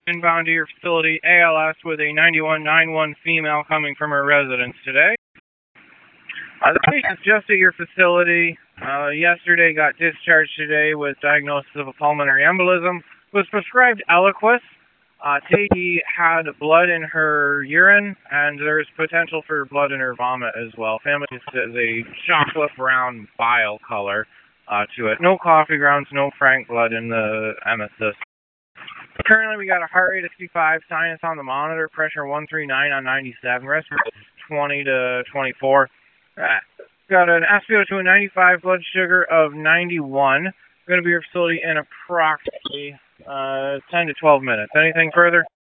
Inbound to your facility, ALS, with a 9191 female coming from her residence today. The patient's just at your facility. Yesterday got discharged today with diagnosis of a pulmonary embolism. Was prescribed Eliquis. Today had blood in her urine, and there's potential for blood in her vomit as well. Family says a chocolate brown bile color to it. No coffee grounds, no frank blood in the emesis. Currently, we got a heart rate of 65, sinus on the monitor, pressure 139 on 97, respiratory 20 to 24. Got an SpO2 of 95, blood sugar of 91. Going to be your facility in approximately 10 to 12 minutes. Anything further?